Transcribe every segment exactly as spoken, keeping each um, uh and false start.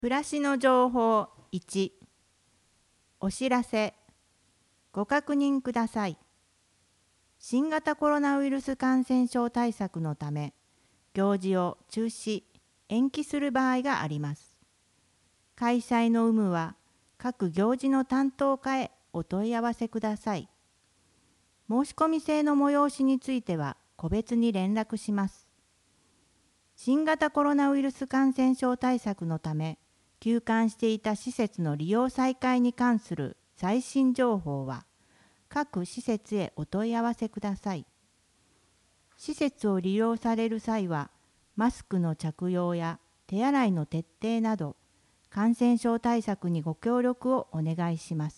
暮らしの情報いち、お知らせ。ご確認ください。新型コロナウイルス感染症対策のため、行事を中止、延期する場合があります。開催の有無は、各行事の担当課へお問い合わせください。申し込み制の催しについては、個別に連絡します。新型コロナウイルス感染症対策のため、休館していた施設の利用再開に関する最新情報は、各施設へお問い合わせください。施設を利用される際は、マスクの着用や手洗いの徹底など、感染症対策にご協力をお願いします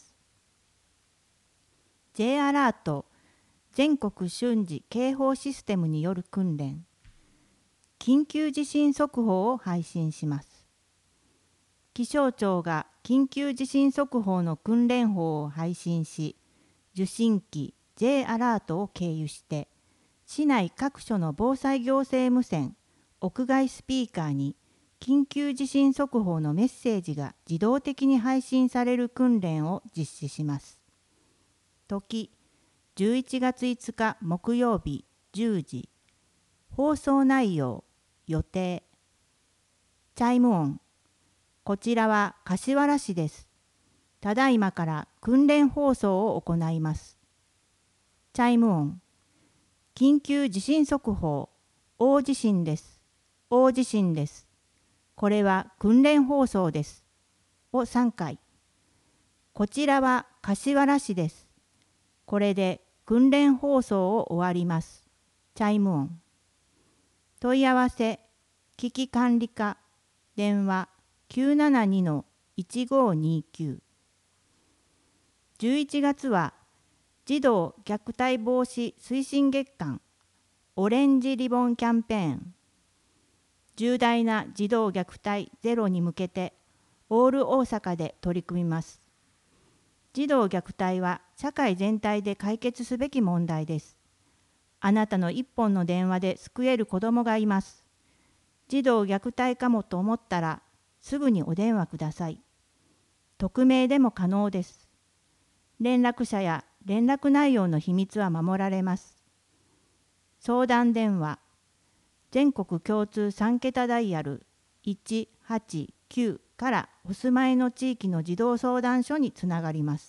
。J アラート全国瞬時警報システムによる訓練。緊急地震速報を配信します。気象庁が緊急地震速報の訓練法を配信し、受信機 J アラートを経由して、市内各所の防災行政無線、屋外スピーカーに緊急地震速報のメッセージが自動的に配信される訓練を実施します。時、じゅういちがついつか木曜日じゅうじ。放送内容、予定。チャイム音。こちらは柏原市です。ただいまから訓練放送を行います。チャイム音。緊急地震速報。大地震です。大地震です。これは訓練放送です。をさんかい。こちらは柏原市です。これで訓練放送を終わります。チャイム音。問い合わせ、危機管理課、電話きゅうななにのいちごにきゅう。じゅういちがつは児童虐待防止推進月間オレンジリボンキャンペーン。重大な児童虐待ゼロに向けてオール大阪で取り組みます。児童虐待は社会全体で解決すべき問題です。あなたの一本の電話で救える子どもがいます。児童虐待かもと思ったらすぐにお電話ください。匿名でも可能です。連絡者や連絡内容の秘密は守られます。相談電話、全国共通さんけたダイヤルいちはちきゅうからお住まいの地域の児童相談所につながります。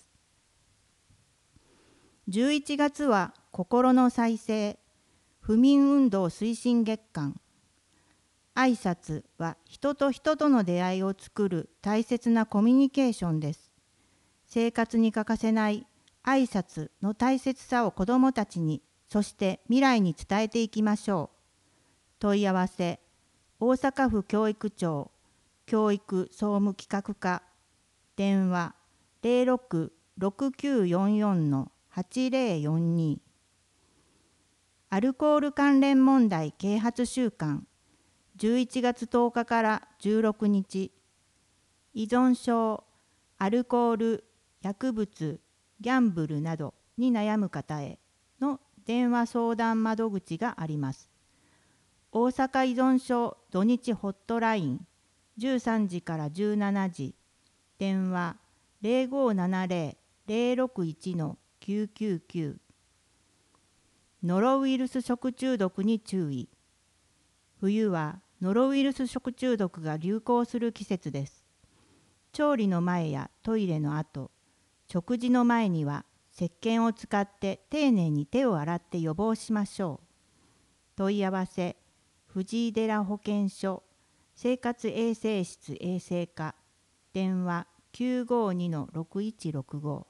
じゅういちがつは心の再生、不眠運動推進月間。挨拶は人と人との出会いを作る大切なコミュニケーションです。生活に欠かせない挨拶の大切さを子どもたちに、そして未来に伝えていきましょう。問い合わせ、大阪府教育庁教育総務企画課、電話 ゼロろく ろくきゅうよんよん はちゼロよんに。アルコール関連問題啓発週間じゅういちがつとおかからじゅうろくにち、依存症、アルコール、薬物、ギャンブルなどに悩む方への電話相談窓口があります。大阪依存症土日ホットラインじゅうさんじからじゅうしちじ、電話 ゼロごななゼロ ゼロろくいち きゅうきゅうきゅう。ノロウイルス食中毒に注意。冬はノロウイルス食中毒が流行する季節です。調理の前やトイレの後、食事の前には石鹸を使って丁寧に手を洗って予防しましょう。問い合わせ、藤井寺保健所生活衛生室衛生課、電話 きゅうごにのろくいちろくご。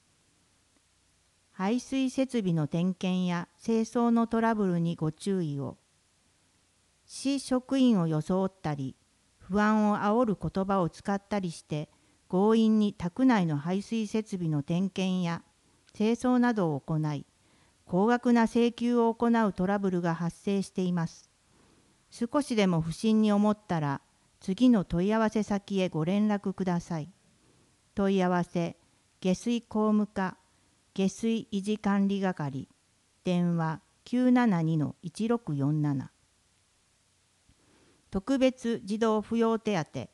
排水設備の点検や清掃のトラブルにご注意を。市職員を装ったり、不安を煽る言葉を使ったりして、強引に宅内の排水設備の点検や清掃などを行い、高額な請求を行うトラブルが発生しています。少しでも不審に思ったら、次の問い合わせ先へご連絡ください。問い合わせ、下水工務課、下水維持管理係、電話 きゅうななにのいちろくよんなな。特別児童扶養手当、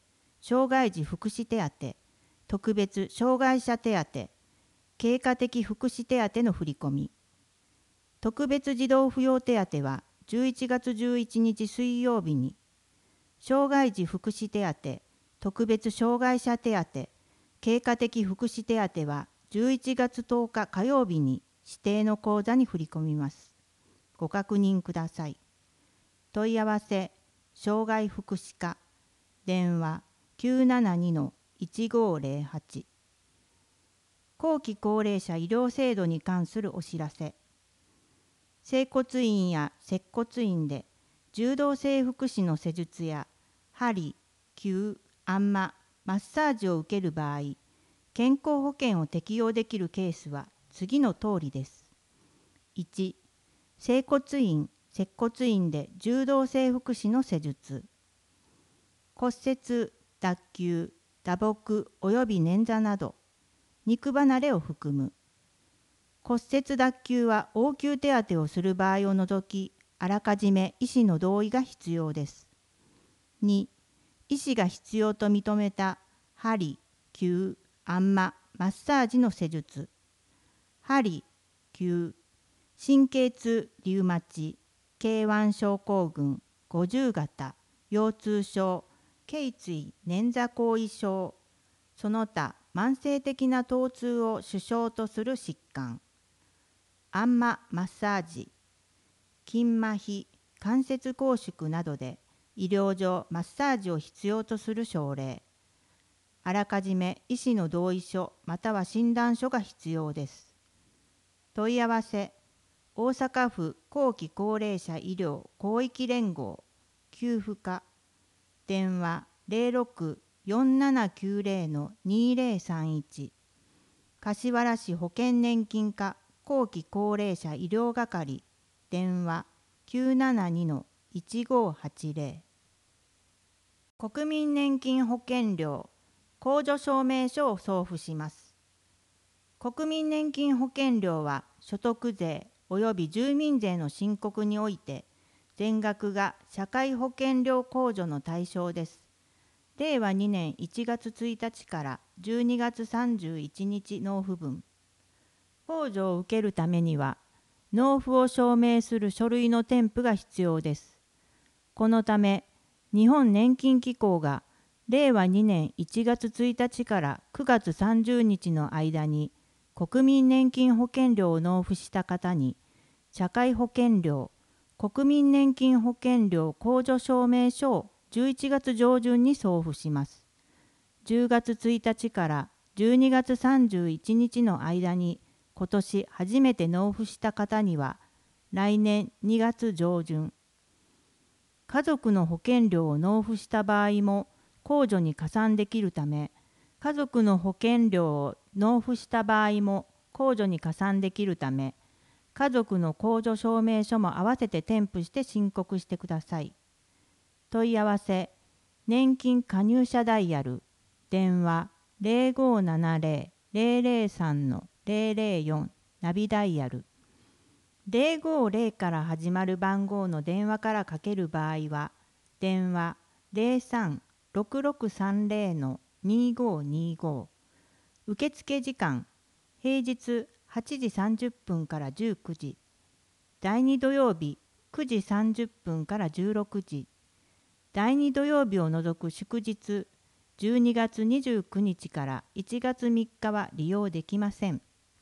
障害児福祉手当、特別障害者手当、経過的福祉手当の振り込み。特別児童扶養手当はじゅういちがつじゅういちにち水曜日に、障害児福祉手当、特別障害者手当、経過的福祉手当はじゅういちがつとおか火曜日に指定の口座に振り込みます。ご確認ください。問い合わせ、障害福祉課、電話 きゅうななにのいちごーぜろはち。後期高齢者医療制度に関するお知らせ。整骨院や接骨院で柔道整復師の施術や針、灸、あんま、マッサージを受ける場合、健康保険を適用できるケースは次の通りです。いち、整骨院、接骨院で柔道整復師の施術。骨折、脱臼、打撲および捻挫など、肉離れを含む。骨折脱臼は応急手当をする場合を除き、あらかじめ医師の同意が必要です。に、医師が必要と認めた針、灸、あんま、マッサージの施術。針、灸、神経痛、リウマチ、ケーワン 症候群、ごじゅうがた、腰痛症、頸椎捻挫後遺症、その他慢性的な疼痛を主症とする疾患。あんまマッサージ、筋麻痺、関節拘縮などで医療上マッサージを必要とする症例。あらかじめ医師の同意書または診断書が必要です。問い合わせ、大阪府後期高齢者医療広域連合給付課、電話 ゼロろく よんななきゅうゼロ のにゼロさんいち、柏原市保険年金課後期高齢者医療係、電話 きゅうななにのいちごーはちゼロ。国民年金保険料控除証明書を送付します。国民年金保険料は所得税及び住民税の申告において全額が社会保険料控除の対象です。れいわにねんいちがつついたちからじゅうにがつさんじゅういちにち納付分。控除を受けるためには、納付を証明する書類の添付が必要です。このため、日本年金機構がれいわにねんいちがつついたちからくがつさんじゅうにちの間に国民年金保険料を納付した方に、社会保険料、国民年金保険料控除証明書をじゅういちがつじょうじゅんに送付します。じゅうがつついたちからじゅうにがつさんじゅういちにちの間に今年初めて納付した方には来年にがつじょうじゅん、家族の保険料を納付した場合も控除に加算できるため、家族の保険料を納付した場合も控除に加算できるため、家族の控除証明書も合わせて添付して申告してください。問い合わせ、年金加入者ダイヤル、電話 ゼロごーななゼロ ゼロゼロさんのゼロゼロよん ナビダイヤル。ゼロごーゼロから始まる番号の電話からかける場合は、電話 ゼロさん ろくろくさんゼロのにごーにご。受付時間、平日はちじさんじゅっぷんからじゅうくじ、だいに土曜日くじさんじゅっぷんからじゅうろくじ、だいに土曜日を除く祝日じゅうにがつにじゅうくにちからいちがつみっかは利用できません。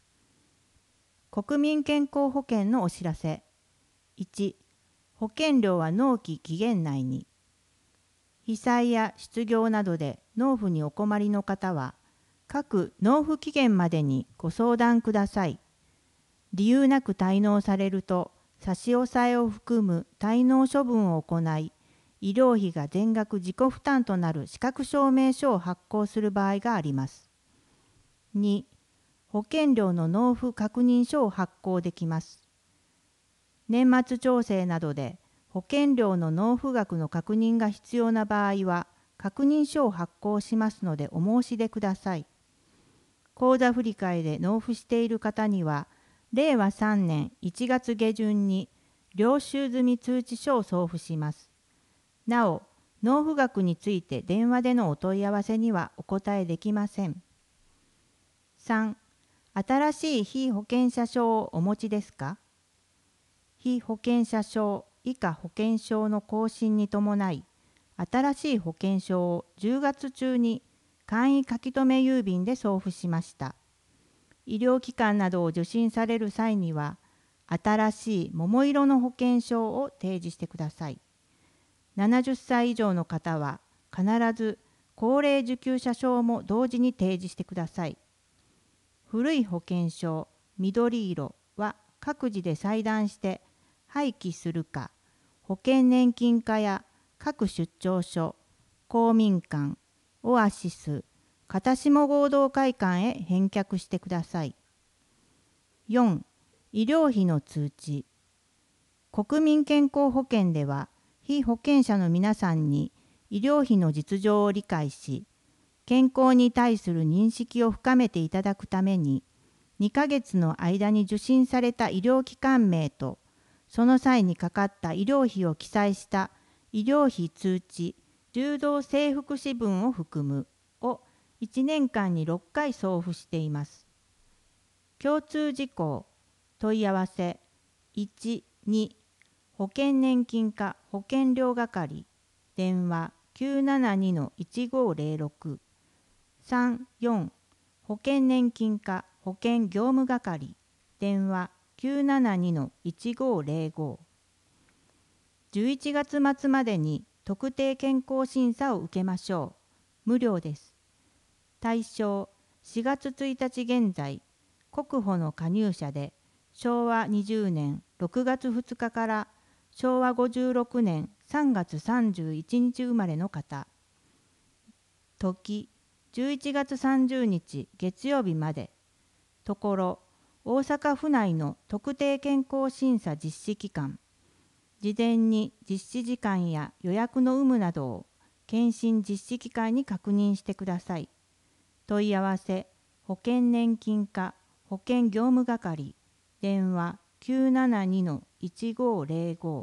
国民健康保険のお知らせ。いち、保険料は納期期限内に。被災や失業などで納付にお困りの方は、各納付期限までにご相談ください。理由なく滞納されると、差し押さえを含む滞納処分を行い、医療費が全額自己負担となる資格証明書を発行する場合があります。に、保険料の納付確認書を発行できます。年末調整などで保険料の納付額の確認が必要な場合は、確認書を発行しますのでお申し出ください。口座振替で納付している方には、れいわさんねんいちがつげじゅんに領収済み通知書を送付します。なお、 納付額について電話でのお問い合わせにはお答えできません。さん、新しい被保険者証をお持ちですか？被保険者証以下保険証の更新に伴い、新しい保険証をじゅうがつ中に簡易書留郵便で送付しました。医療機関などを受診される際には、新しい桃色の保険証を提示してください。ななじゅっさい以上の方は必ず高齢受給者証も同時に提示してください。古い保険証緑色は各自で裁断して廃棄するか、保険年金課や各出張所、公民館、オアシス、片下合同会館へ返却してください。よん、医療費の通知。国民健康保険では、被保険者の皆さんに医療費の実情を理解し、健康に対する認識を深めていただくために、にかげつの間に受診された医療機関名と、その際にかかった医療費を記載した医療費通知、柔道整復士分を含むをいちねんかんにろっかい送付しています。共通事項、問い合わせ、いち、に、保険年金課保険料係、電話 きゅうななにのいちごぜろろく、さん、よん、保険年金課保険業務係、電話 きゅうななにのいちごぜろご。じゅういちがつ末までに特定健康審査を受けましょう。無料です。対象、しがつついたち現在、国保の加入者で、しょうわにじゅうねんろくがつふつかからしょうわごじゅうろくねんさんがつさんじゅういちにち生まれの方。時、じゅういちがつさんじゅうにち月曜日まで。ところ、大阪府内の特定健康審査実施期間。事前に実施時間や予約の有無などを検診実施機関に確認してください。問い合わせ、保険年金課保険業務係、電話 きゅうななにのいちごぜろご。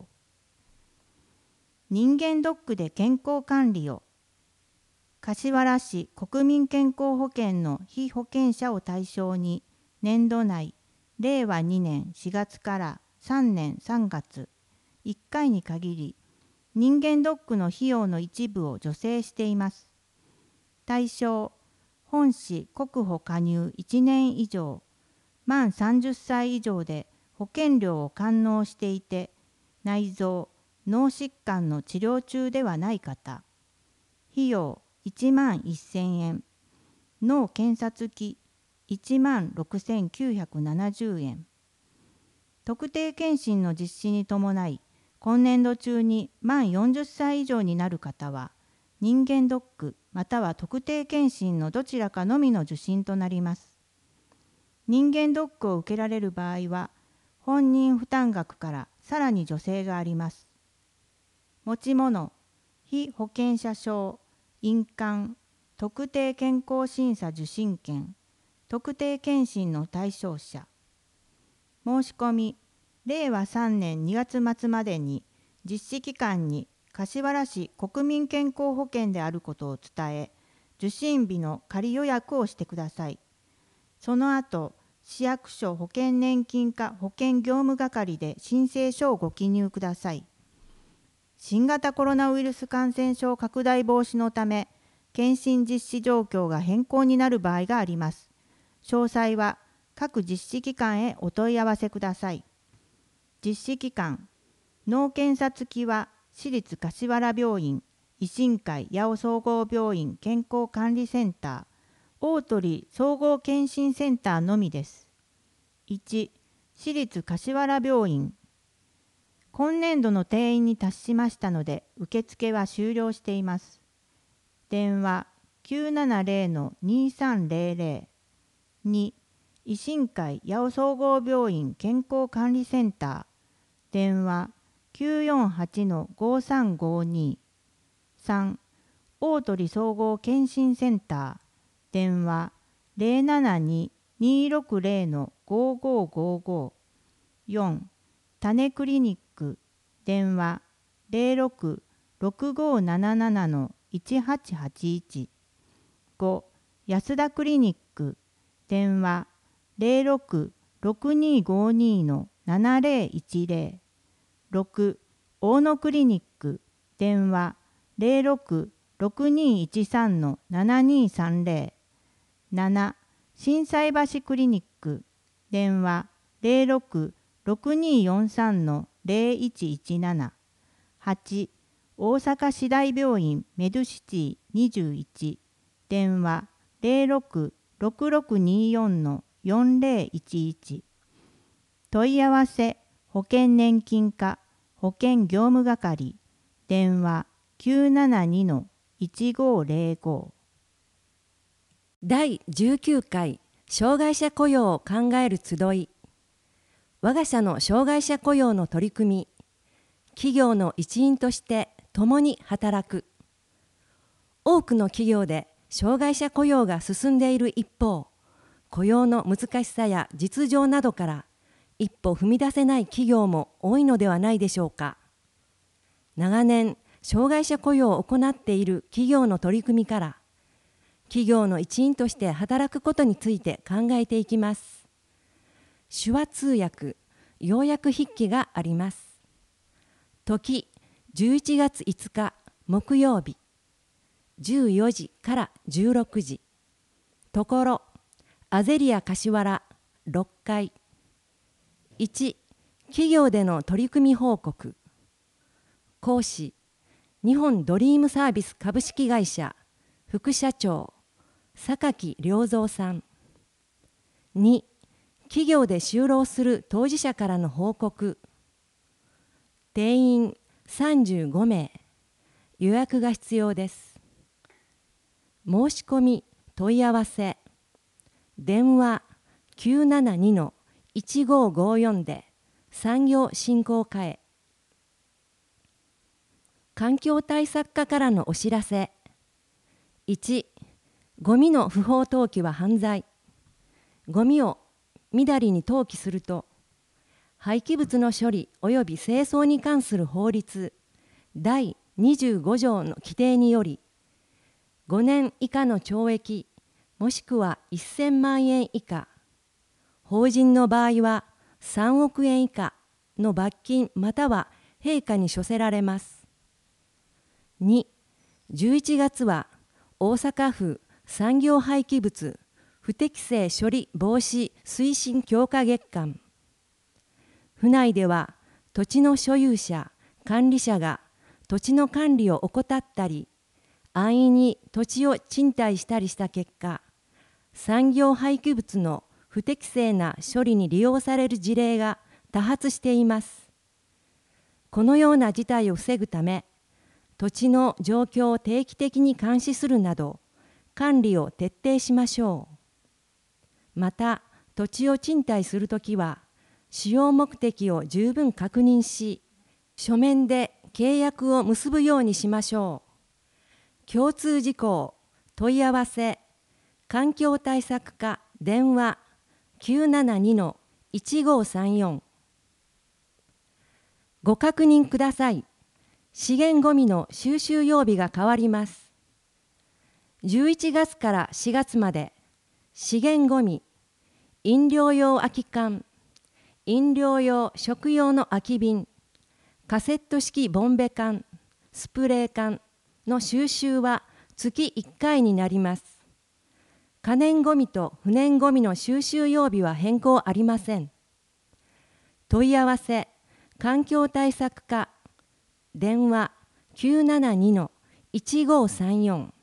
人間ドックで健康管理を。柏原市国民健康保険の被保険者を対象に、年度内、れいわにねんしがつからさんねんさんがつ、いっかいに限り、人間ドックの費用の一部を助成しています。対象、本市国保加入いちねん以上、満さんじゅっさい以上で保険料を完納していて、内臓、脳疾患の治療中ではない方。費用いちまんせんえん。脳検査付きいちまんろくせんきゅうひゃくななじゅうえん。特定健診の実施に伴い、今年度中に満よんじゅっさい以上になる方は、人間ドックまたは特定健診のどちらかのみの受診となります。人間ドックを受けられる場合は、本人負担額からさらに助成があります。持ち物、被保険者証、印鑑、特定健康審査受診券、特定健診の対象者。申し込み、れいわさんねんにがつまつまでに実施機関に柏原市国民健康保険であることを伝え、受診日の仮予約をしてください。その後、市役所保険年金課保険業務係で申請書をご記入ください。新型コロナウイルス感染症拡大防止のため、検診実施状況が変更になる場合があります。詳細は各実施機関へお問い合わせください。実施機関、脳検査付きは市立柏原病院、維新会八尾総合病院健康管理センター、大鳥総合健診センターのみです。いち、市立柏原病院。今年度の定員に達しましたので、受付は終了しています。電話 きゅうななぜろのにさんぜろぜろ。に、維新会八尾総合病院健康管理センター。電話 きゅうよんはちのごさんごに。さん、大鳥総合健診センター。電話 ぜろななにのにろくぜろのごごごご。よん、種クリニック。電話 ぜろろくろくごーなななのいちはちはちいち。ご、安田クリニック、電話 ゼロろく ろくにーごーにーのななゼロいちゼロ。ろく、大野クリニック、電話 ゼロろく ろくにーいちさんのななにーさんゼロ。なな、心斎橋クリニック、電話 ゼロろく ろくにーよんさんのゼロいちいちなな。はち、大阪市大病院メドシティにじゅういち、電話 ゼロろく ろくろくにーよんのよんゼロいちいち。問い合わせ保険年金課保険業務係、電話 きゅうななにのいちごーゼロご。 だいじゅうきゅうかい障害者雇用を考える集い。我が社の障害者雇用の取り組み、企業の一員として共に働く。多くの企業で障害者雇用が進んでいる一方、雇用の難しさや実情などから一歩踏み出せない企業も多いのではないでしょうか。長年、障害者雇用を行っている企業の取り組みから、企業の一員として働くことについて考えていきます。手話通訳、要約筆記があります。時、じゅういちがついつか木曜日、じゅうよじからじゅうろくじ。ところ、アゼリア柏原ろっかい。いち、企業での取り組み報告。講師、日本ドリームサービス株式会社副社長、榊良三さん。に、企業で就労する当事者からの報告。定員さんじゅうごめい、予約が必要です。申し込み問い合わせ、電話 きゅうななにのいちごーごーよん で産業振興課へ。環境対策課からのお知らせ。いち、ゴミの不法投棄は犯罪。ゴミをみだりに投棄すると、廃棄物の処理及び清掃に関する法律だいにじゅうごじょうの規定により、ごねん以下の懲役もしくはせんまんえん以下、法人の場合はさんおくえん以下の罰金または併科に処せられます。に、じゅういちがつは大阪府産業廃棄物不適正処理防止推進強化月間。府内では土地の所有者、管理者が土地の管理を怠ったり、安易に土地を賃貸したりした結果、産業廃棄物の不適正な処理に利用される事例が多発しています。このような事態を防ぐため、土地の状況を定期的に監視するなど、管理を徹底しましょう。また、土地を賃貸するときは、使用目的を十分確認し、書面で契約を結ぶようにしましょう。共通事項、問い合わせ、環境対策課電話 きゅうななにのいちごーさんよん。ご確認ください。資源ごみの収集曜日が変わります。じゅういちがつからしがつまで、資源ごみ、飲料用空き缶、飲料用食用の空き瓶、カセット式ボンベ缶、スプレー缶の収集は月いっかいになります。可燃ごみと不燃ごみの収集曜日は変更ありません。問い合わせ、環境対策課、電話 きゅうななにのいちごーさんよん。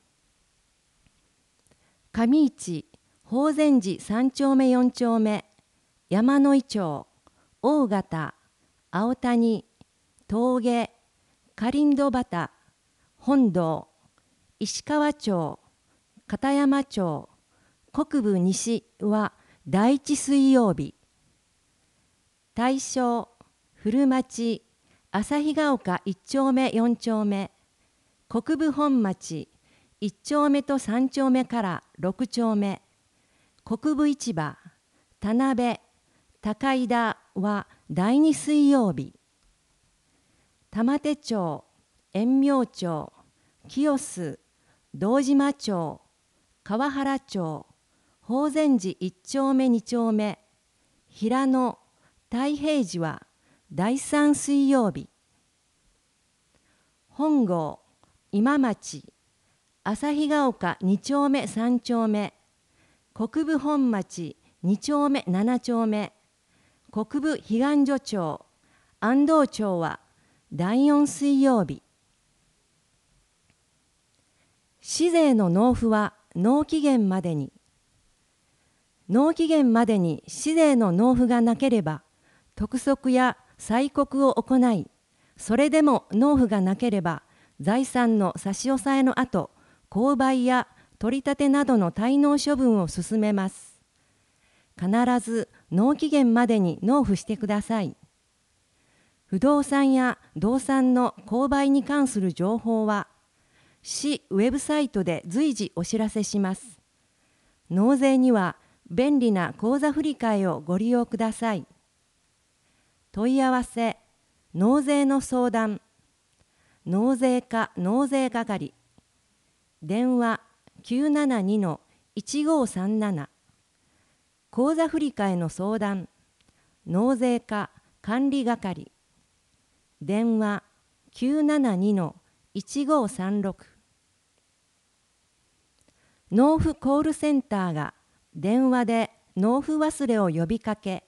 上市、法善寺さんちょうめよんちょうめ、山井町、大型、青谷、峠、かりんど畑、本堂、石川町、片山町、国分西はだいいち水曜日。大正、古町、旭ヶ丘いっちょうめよんちょうめ、国分本町いっちょうめとさんちょうめからろくちょうめ、国分市場、田辺、高井田はだいに水曜日。玉手町、 遠明町、清洲、堂島町、川原町、法善寺一丁目二丁目、平野、太平寺はだいさん水曜日。本郷、今町、旭ヶ丘二丁目三丁目、国分本町二丁目七丁目、国分彼岸所町、安藤町はだいよん水曜日。市税の納付は納期限までに。納期限までに市税の納付がなければ、督促や催告を行い、それでも納付がなければ、財産の差し押さえの後、購買や取り立てなどの滞納処分を進めます。必ず納期限までに納付してください。不動産や動産の購買に関する情報は、市ウェブサイトで随時お知らせします。納税には便利な口座振替をご利用ください。問い合わせ、納税の相談、納税課納税係、電話 きゅうななにのいちごさんなな、口座振替の相談、納税課管理係、電話 きゅうななにのいちごさんろく、納付コールセンターが電話で納付忘れを呼びかけ、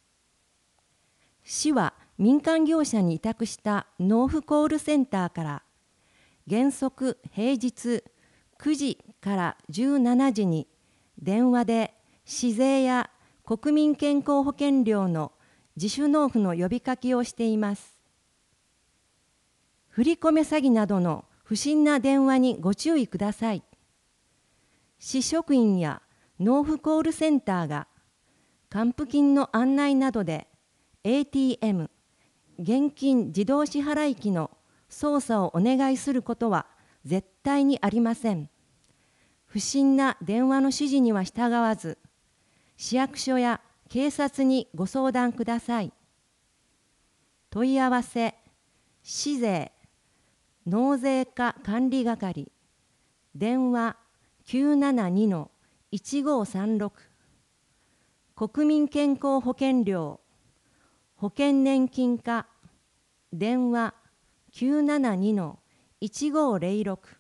市は民間業者に委託した納付コールセンターから原則平日くじからじゅうしちじに電話で市税や国民健康保険料の自主納付の呼びかけをしています。振り込め詐欺などの不審な電話にご注意ください。市職員や納付コールセンターが還付金の案内などで エーティーエム、現金自動支払機の操作をお願いすることは絶対にありません。不審な電話の指示には従わず、市役所や警察にご相談ください。問い合わせ、市税、納税課管理係、電話 きゅうななにのいちごさんろく、国民健康保険料、保険年金課、電話 きゅうななにのいちごぜろろく。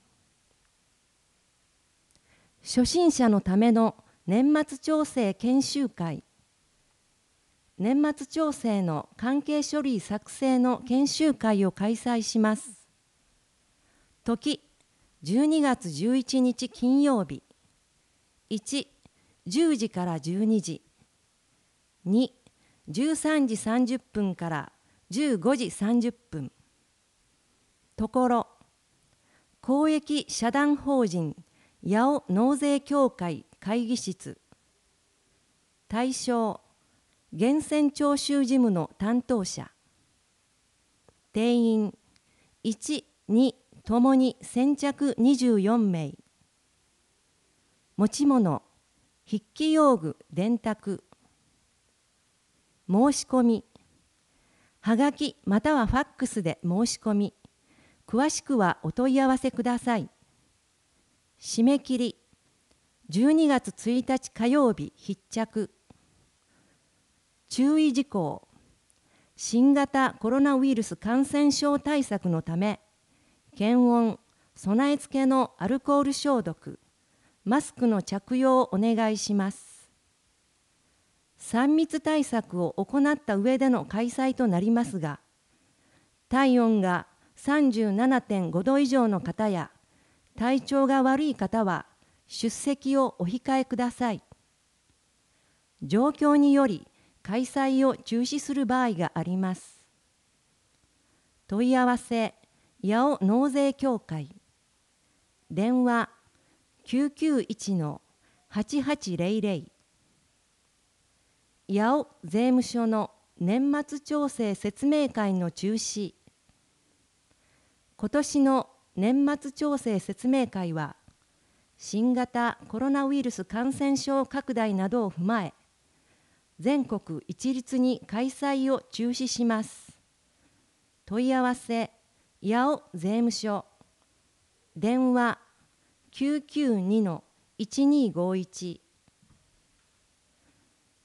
初心者のための年末調整研修会。年末調整の関係書類作成の研修会を開催します。時、じゅうにがつじゅういちにち金曜日。いち、じゅうじからじゅうにじ。に、じゅうさんじさんじゅっぷんからじゅうごじさんじゅっぷん。ところ、公益社団法人八尾納税協会会議室。対象、源泉徴収事務の担当者。定員、いち、にともに先着にじゅうよんめい。持ち物、筆記用具、電卓。申し込み、はがきまたはファックスで申し込み、詳しくはお問い合わせください。締め切り、じゅうにがつついたち火曜日必着。注意事項、新型コロナウイルス感染症対策のため、検温、備え付けのアルコール消毒、マスクの着用をお願いします。さん密対策を行った上での開催となりますが、体温が さんじゅうななてんごど以上の方や体調が悪い方は出席をお控えください。状況により開催を中止する場合があります。問い合わせ、八尾納税協会。電話 きゅうきゅういちのはちはちぜろぜろ。八尾税務署の年末調整説明会の中止。今年の年末調整説明会は、新型コロナウイルス感染症拡大などを踏まえ、全国一律に開催を中止します。問い合わせ、 八尾税務署電話 きゅうきゅうにのいちにーごいち